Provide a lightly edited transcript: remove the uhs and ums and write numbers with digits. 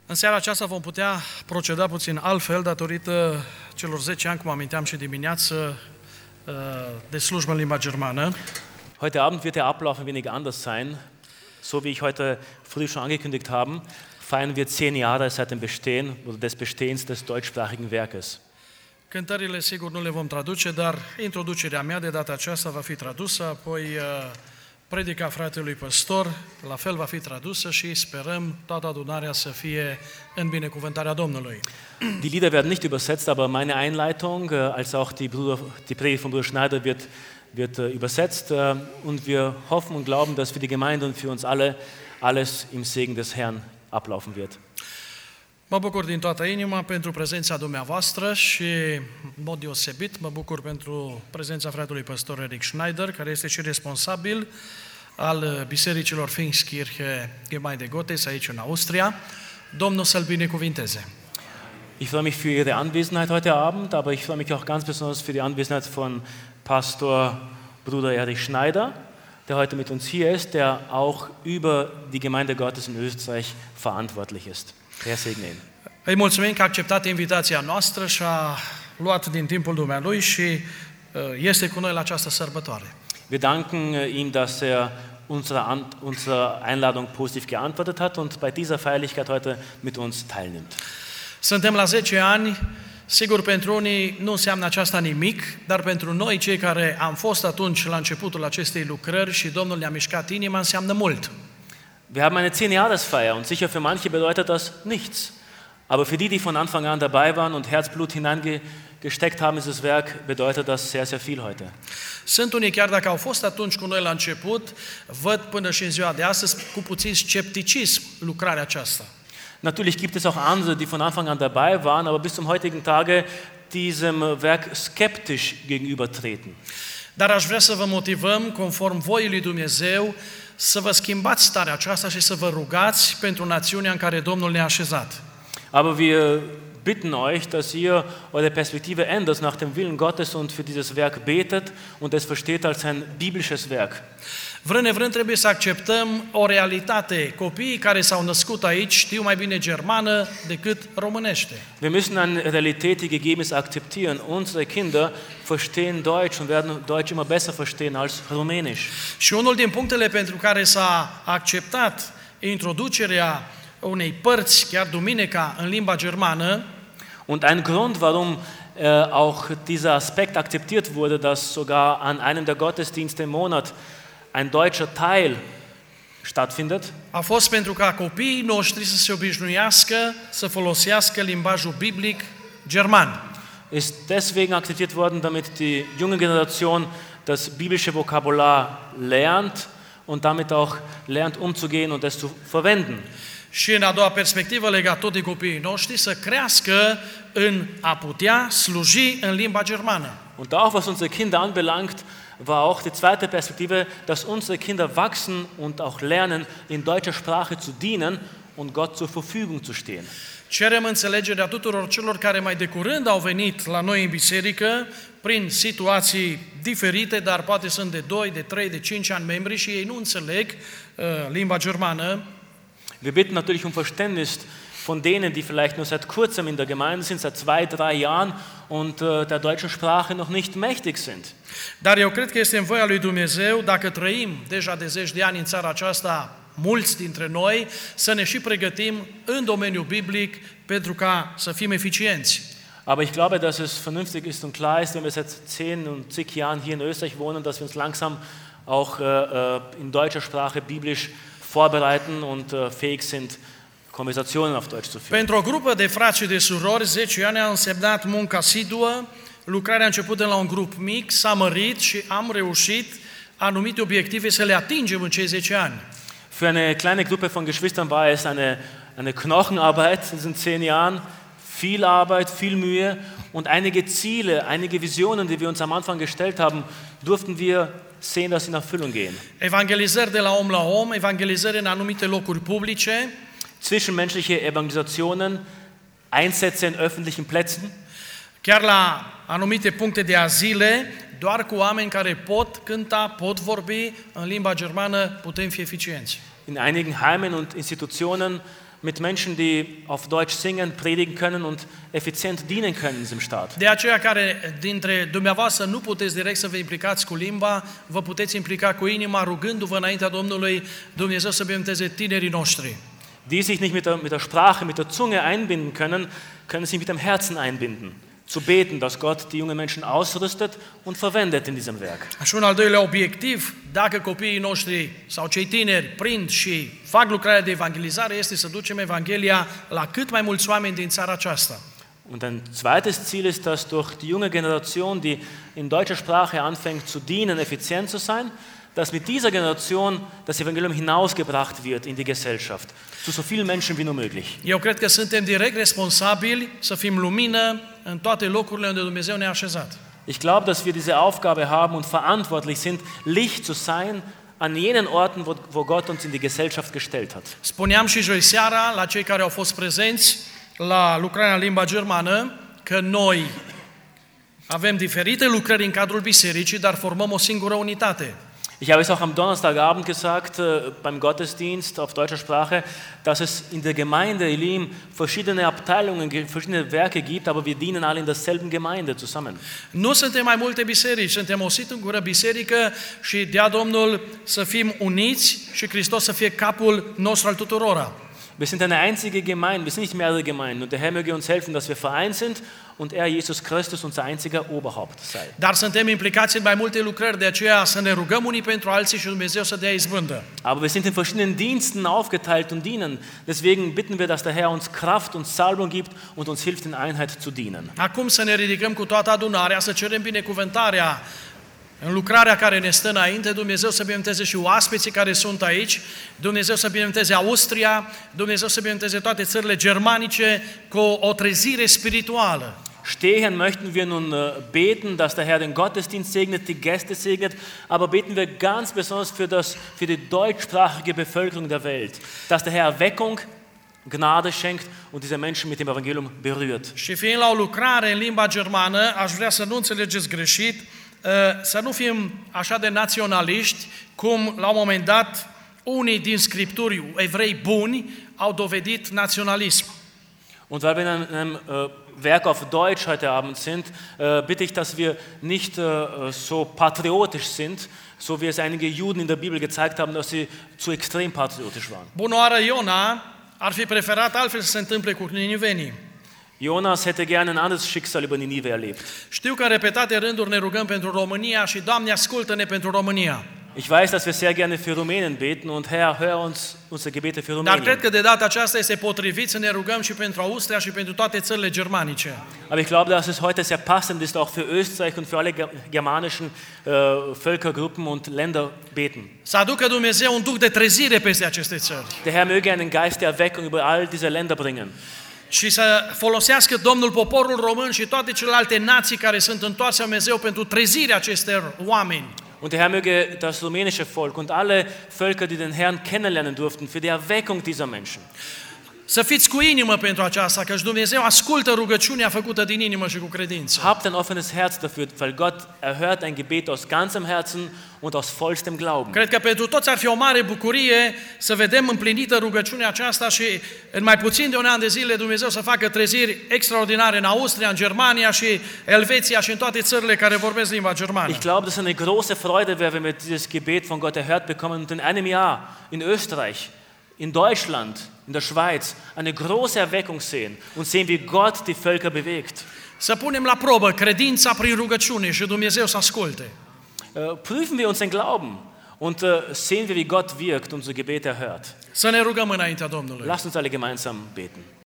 În seara aceasta vom putea proceda puțin altfel datorită celor 10 ani, cum aminteam și dimineață, de slujbă în limba germană. Heute Abend wird der Ablauf ein wenig anders sein. So wie ich heute früh schon angekündigt habe, feiern wir 10 Jahre seit dem Bestehen oder des Bestehens des deutschsprachigen Werkes. Cântările, sigur, nu le vom traduce, dar introducerea mea de data aceasta va fi tradusă, apoi predica fratelui păstor, la fel va fi tradusă și sperăm toată adunarea să fie în binecuvântarea Domnului. Die Lieder werden nicht übersetzt, aber meine Einleitung, als auch die Predigt von Bruder Schneider wird übersetzt und wir hoffen und glauben, dass für die Gemeinde und für uns alle alles im Segen des Herrn ablaufen wird. Mă bucur din toată inima pentru prezența dumneavoastră și, în mod deosebit, mă bucur pentru prezența fratelui păstor Eric Schneider, care este și responsabil al bisericilor Pfingstkirche Gemeinde Gottes aici în Austria. Domnul să-l binecuvinteze. Ich freue mich für Ihre Anwesenheit heute Abend, aber ich freue mich auch ganz besonders für die Anwesenheit von Pastor Bruder Erich Schneider, der heute mit uns hier ist, der auch über die Gemeinde Gottes in Österreich verantwortlich ist. Herr segne ihn. Îi mulțumim că a acceptat invitația noastră și a luat din timpul dumnealui și este cu noi la această sărbătoare. Wir danken ihm, dass er unserer Einladung positiv geantwortet hat und bei dieser Feierlichkeit heute mit uns teilnimmt. Suntem la 10 ani, sigur pentru unii nu înseamnă aceasta nimic, dar pentru noi, cei care am fost atunci la începutul acestei lucrări și Domnul ne-a mișcat inima, înseamnă mult. Wir haben eine 10-Jahres-Feier und sicher für manche bedeutet das nichts. Aber für die von Anfang an dabei waren und Herzblut hineingesteckt haben in dieses Werk, bedeutet das sehr, sehr viel heute. Sunt unii, chiar dacă au fost atunci cu noi la început, văd până și în ziua de astăzi cu puțin scepticism lucrarea aceasta. Natürlich gibt es auch andere, die von Anfang an dabei waren, aber bis zum heutigen Tage diesem Werk skeptisch gegenübertreten. Dar aș vrea să vă motivăm, conform voii lui Dumnezeu, să vă schimbați starea aceasta și să vă rugați pentru națiunea în care Domnul ne-a așezat. Aber wir bitten euch, dass ihr eure Perspektive ändert nach dem Willen Gottes und für dieses Werk betet und es versteht als ein biblisches Werk. Vrând nevrând trebuie să acceptăm o realitate. Copiii care s-au născut aici știu mai bine germană decât românește. Wir müssen eine Realität, die gegeben ist, akzeptieren. Unsere Kinder verstehen Deutsch und werden Deutsch immer besser verstehen als Rumänisch. Și unul din punctele pentru care s-a acceptat introducerea unei părți, chiar duminica, în limba germană, und ein Grund, warum auch dieser Aspekt akzeptiert wurde, dass sogar an einem der Gottesdienste im Monat ein deutscher Teil stattfindet, a fost pentru ca copiii noștri să se obișnuiască să folosească limbajul biblic german. ist deswegen akzeptiert worden, damit die junge Generation das biblische Vokabular lernt und damit auch lernt umzugehen und es zu verwenden. Și în a doua perspectivă, legat tot de copiii noștri, să crească în a putea sluji în limba germană. Und auch was unsere Kinder anbelangt, war auch die zweite Perspektive, dass unsere Kinder wachsen und auch lernen, in deutscher Sprache zu dienen und Gott zur Verfügung zu stehen. Cerem înțelegerea tuturor celor care mai de curând au venit la noi în biserică prin situații diferite, dar poate sunt de 2, de 3, de 5 ani membri și ei nu înțeleg limba germană. Wir bitten natürlich um Verständnis von denen, die vielleicht nur seit kurzem in der Gemeinde sind, seit 2-3 Jahren und der deutschen Sprache noch nicht mächtig sind. Dar eu cred că este în voia lui Dumnezeu, dacă trăim deja de 10 de ani în țara aceasta, mulți dintre noi, să ne și pregătim în domeniul biblic pentru ca să fim eficienți. Aber ich glaube, dass es vernünftig ist und klar ist, wenn wir seit 10 und zig Jahren hier in Österreich wohnen, dass wir uns langsam auch in deutscher Sprache biblisch vorbereiten und fähig sind, Konversationen auf Deutsch zu führen. Pentru o grupă de frați și de surori, 10 ani a însemnat muncă asiduă, lucrarea a început de la un grup mic, s-a mărit și am reușit anumite obiective să le atingem în cei 10 ani. Für eine kleine Gruppe von Geschwistern war es eine Knochenarbeit in diesen 10 Jahren, viel Arbeit, viel Mühe und einige Ziele, einige Visionen, die wir uns am Anfang gestellt haben, durften wir sehen, dass sie in Erfüllung gehen. Evangelizări de la om la om, evangelizări în anumite locuri publice, Zwischenmenschliche Evangelisationen, Einsätze in öffentlichen Plätzen, chiar la anumite puncte de azile, doar cu oameni care pot cânta, pot vorbi în limba germană, putem fi eficienți. in einigen Heimen und Institutionen mit Menschen, die auf Deutsch singen, predigen können und effizient dienen können in diesem Staat. De aceea care dintre dumneavoastră nu puteți direct să vă implicați cu limba, vă puteți implica cu inima, rugându-vă înaintea Domnului Dumnezeu să binecuvânteze tinerii noștri. Die sich nicht mit der Sprache, mit der Zunge einbinden können, können sich mit dem Herzen einbinden. Zu beten, dass Gott die jungen Menschen ausrüstet und verwendet in diesem Werk. Și un al doilea obiectiv, dacă copiii noștri sau cei tineri prind și fac lucrarea de evangelizare, este să ducem Evanghelia la cât mai mulți oameni din țara aceasta. Und ein zweites Ziel ist, dass durch die junge Generation, die in deutscher Sprache anfängt zu dienen, effizient zu sein, dass mit dieser Generation das Evangelium hinausgebracht wird in die Gesellschaft, zu so vielen Menschen wie nur möglich. Eu cred că suntem direct responsabili să fim lumină în toate locurile unde Dumnezeu ne-a așezat. Ich glaube, dass wir diese Aufgabe haben und verantwortlich sind, Licht zu sein an jenen Orten, wo Gott uns in die Gesellschaft gestellt hat. Spuneam și joi seara la cei care au fost prezenți la lucrarea în limba germană că noi avem diferite lucrări în cadrul bisericii, dar formăm o singură unitate. Ich habe es auch am Donnerstagabend gesagt, beim Gottesdienst auf deutscher Sprache, dass es in der Gemeinde Elim verschiedene Abteilungen, verschiedene Werke gibt, aber wir dienen alle in derselben Gemeinde zusammen. Nu suntem mai multe biserici, suntem o singură biserică și dea Domnul să fim uniți și Hristos să fie capul nostru al tuturora. Wir sind eine einzige Gemeinde, wir sind nicht mehrere Gemeinden und der Herr möge uns helfen, dass wir vereint sind und er, Jesus Christus, unser einziger Oberhaupt sei. Dar suntem implicați în mai multe lucrări, de aceea să ne rugăm unii pentru alții și Dumnezeu să dea izbândă. Aber wir sind in verschiedenen Diensten aufgeteilt und dienen. Deswegen bitten wir, dass der Herr uns Kraft und Salbung gibt und uns hilft, in Einheit zu dienen. Acum să ne ridicăm cu toată adunarea, să cerem binecuvântarea în lucrarea care ne stă înainte, Dumnezeu să binecuvânteze și oaspeții care sunt aici, Dumnezeu să binecuvânteze Austria, Dumnezeu să binecuvânteze toate țările germanice cu o trezire spirituală. Stehen möchten wir nun beten, dass der Herr den Gottesdienst segnet, die Gäste segnet, aber beten wir ganz besonders für die deutschsprachige Bevölkerung der Welt, dass der Herr Erweckung, Gnade schenkt und diese Menschen mit dem Evangelium berührt. Și fiind la o lucrare în limba germană, aș vrea să nu înțelegeți greșit, să nu fim așa de naționaliști, cum la un moment dat unii din scripturi evrei buni au dovedit naționalism. Und weil wir in einem Werk auf Deutsch heute Abend sind, bitte ich, dass wir nicht so patriotisch sind, so wie es einige Juden in der Bibel gezeigt haben, dass sie zu extrem patriotisch waren. Bunoară Iona ar fi preferat altfel să se întâmple cu ninivenii. Jonas hätte gerne ein anderes Schicksal über Ninive erlebt. Știu că în repetate rânduri ne rugăm pentru România și Doamne ascultă-ne pentru România. Ich weiß, dass wir sehr gerne für Rumänien beten und Herr, hör uns unsere Gebete für Dar Rumänien. cred că de data aceasta este potrivit să ne rugăm și pentru Austria și pentru toate țările germanice. Aber ich glaube, dass es heute sehr passend ist, auch für Österreich und für alle germanischen Völkergruppen und Länder beten. Să aducă Dumnezeu un duc de trezire peste aceste țări. Der Herr möge einen Geist der Erweckung über all diese Länder bringen. Și să folosească Domnul poporul român și toate celelalte nații care sunt întoarse la Dumnezeu pentru trezirea acestor oameni. Und der Herr möge das rumänische Volk und alle Völker, die den Herrn kennenlernen durften, für die Erweckung dieser Menschen. Să fiți cu inimă pentru aceasta, căci Dumnezeu ascultă rugăciunea făcută din inimă și cu credință. Habt ein offenes Herz dafür, weil Gott erhört ein Gebet aus ganzem Herzen und aus vollstem Glauben. Cred că pentru toți ar fi o mare bucurie să vedem împlinită rugăciunea aceasta și în mai puțin de un an de zile Dumnezeu să facă treziri extraordinare în Austria, în Germania și Elveția și în toate țările care vorbesc limba germană. Ich glaube, dass eine große Freude wäre, wenn wir dieses Gebet von Gott erhört bekommen und in einem Jahr in Österreich, in Deutschland, in der Schweiz eine große Erweckung sehen und sehen, wie Gott die Völker bewegt. Să punem la probă credința prin rugăciune și Dumnezeu să asculte. Prüfen wir unseren Glauben und sehen wir, wie Gott wirkt und unsere Gebete erhört. Să ne rugăm înaintea Domnului. Lasst uns alle gemeinsam beten.